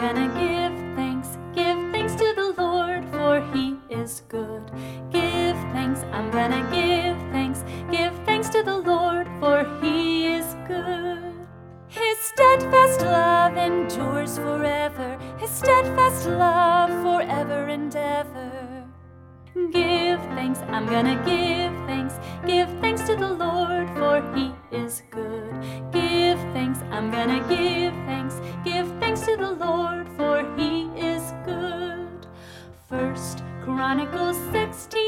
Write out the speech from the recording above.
gonna give thanks to the Lord, for he is good. Give thanks, I'm gonna give thanks to the Lord, for he is good. His steadfast love endures forever, his steadfast love forever and ever. Give thanks, I'm gonna give thanks to the Lord, for he is good. Give thanks, I'm gonna give thanks to the Lord, for he is good. 1 Chronicles 16